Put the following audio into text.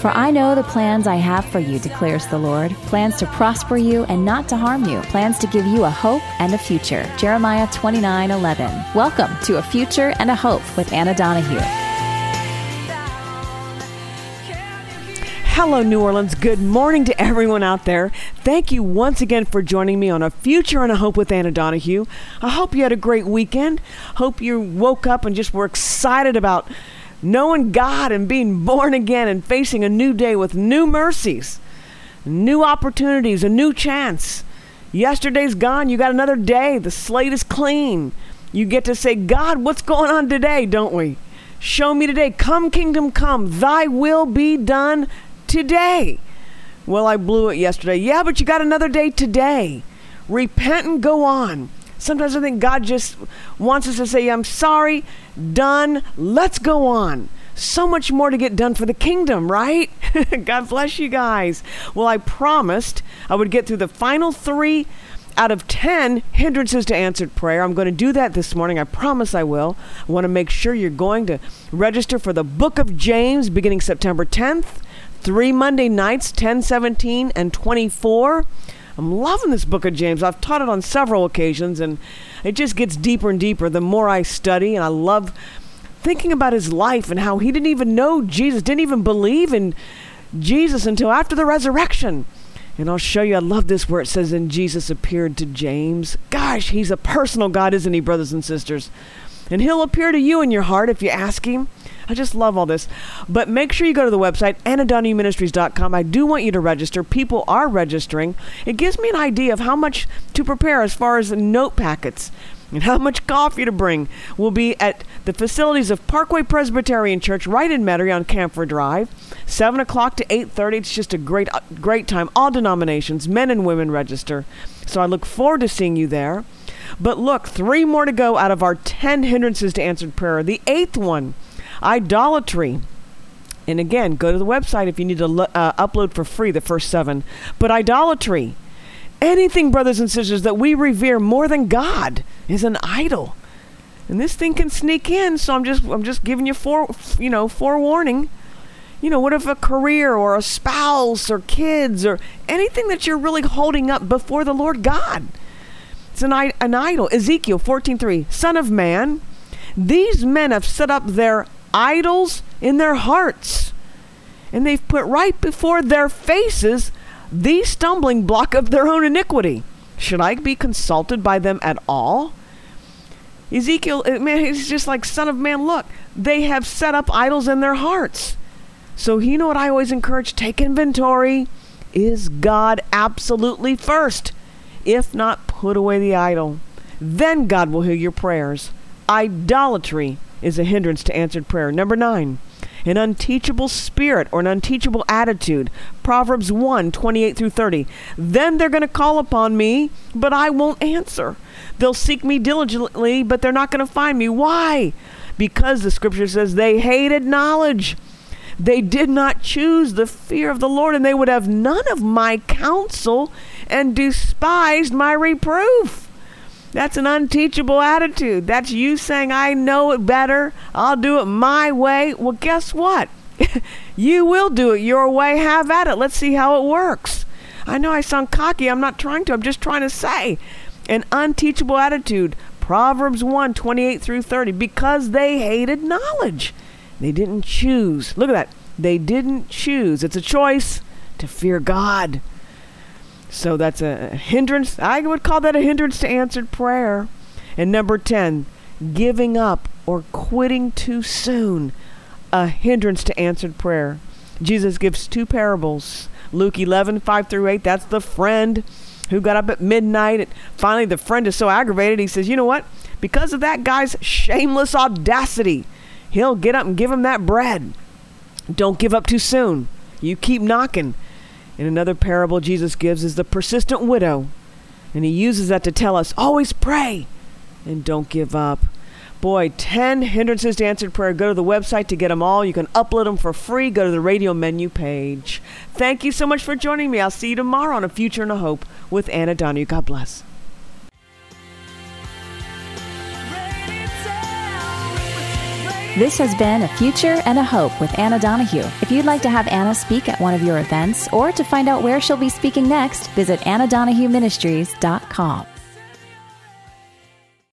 For I know the plans I have for you, declares the Lord, plans to prosper you and not to harm you, plans to give you a hope and a future. Jeremiah 29:11. Welcome to A Future and a Hope with Anna Donahue. Hello, New Orleans. Good morning to everyone out there. Thank you once again for joining me on A Future and a Hope with Anna Donahue. I hope you had a great weekend. Hope you woke up and just were excited about knowing God and being born again and facing a new day with new mercies, new opportunities, a new chance. Yesterday's gone. You got another day. The slate is clean. You get to say, God, what's going on today, don't we? Show me today. Come, kingdom come. Thy will be done today. Well, I blew it yesterday. Yeah, but you got another day today. Repent and go on. Sometimes I think God just wants us to say, I'm sorry, done, let's go on. So much more to get done for the kingdom, right? God bless you guys. Well, I promised I would get through the final 3 out of 10 hindrances to answered prayer. I'm going to do that this morning. I promise I will. I want to make sure you're going to register for the book of James beginning September 10th, 3 Monday nights, 10, 17, and 24. I'm loving this book of James. I've taught it on several occasions, and it just gets deeper and deeper the more I study, and I love thinking about his life and how he didn't even know Jesus, didn't even believe in Jesus until after the resurrection. And I'll show you, I love this where it says, and Jesus appeared to James. Gosh, he's a personal God, isn't he, brothers and sisters? And he'll appear to you in your heart if you ask him. I just love all this. But make sure you go to the website, AnnaDonahueMinistries.com. I do want you to register. People are registering. It gives me an idea of how much to prepare as far as note packets and how much coffee to bring. We'll be at the facilities of Parkway Presbyterian Church right in Metairie on Camphor Drive, 7 o'clock to 8:30. It's just a great time. All denominations, men and women register. So I look forward to seeing you there. But look, 3 more to go out of our 10 hindrances to answered prayer. The 8th one, idolatry. And again, go to the website if you need to upload for free the first 7. But idolatry, anything, brothers and sisters, that we revere more than God is an idol. And this thing can sneak in, so I'm just giving you forewarning. What if a career or a spouse or kids or anything that you're really holding up before the Lord God? It's an idol. Ezekiel 14:3, Son of man, these men have set up their idols in their hearts, and they've put right before their faces the stumbling block of their own iniquity. Should I be consulted by them at all? Ezekiel, man, he's just like, Son of man, look, they have set up idols in their hearts. So you know what I always encourage? Take inventory. Is God absolutely first? If not, put away the idol. Then God will hear your prayers. Idolatry is a hindrance to answered prayer. Number 9, an unteachable spirit or an unteachable attitude. Proverbs 1:28-30. Then they're going to call upon me, but I won't answer. They'll seek me diligently, but they're not going to find me. Why? Because the scripture says they hated knowledge. They did not choose the fear of the Lord, and they would have none of my counsel and despised my reproof. That's an unteachable attitude. That's you saying, I know it better. I'll do it my way. Well, guess what? You will do it your way. Have at it. Let's see how it works. I know I sound cocky. I'm not trying to. I'm just trying to say an unteachable attitude. Proverbs 1:28-30. Because they hated knowledge. They didn't choose. Look at that. They didn't choose. It's a choice to fear God. So that's a hindrance. I would call that a hindrance to answered prayer. And number 10, giving up or quitting too soon. A hindrance to answered prayer. Jesus gives 2 parables. Luke 11:5-8. That's the friend who got up at midnight. And finally, the friend is so aggravated, he says, you know what? Because of that guy's shameless audacity, he'll get up and give him that bread. Don't give up too soon. You keep knocking. And another parable Jesus gives is the persistent widow. And he uses that to tell us, always pray and don't give up. Boy, 10 hindrances to answered prayer. Go to the website to get them all. You can upload them for free. Go to the radio menu page. Thank you so much for joining me. I'll see you tomorrow on A Future and a Hope with Anna Donahue. God bless. This has been A Future and a Hope with Anna Donahue. If you'd like to have Anna speak at one of your events or to find out where she'll be speaking next, visit AnnaDonahueMinistries.com.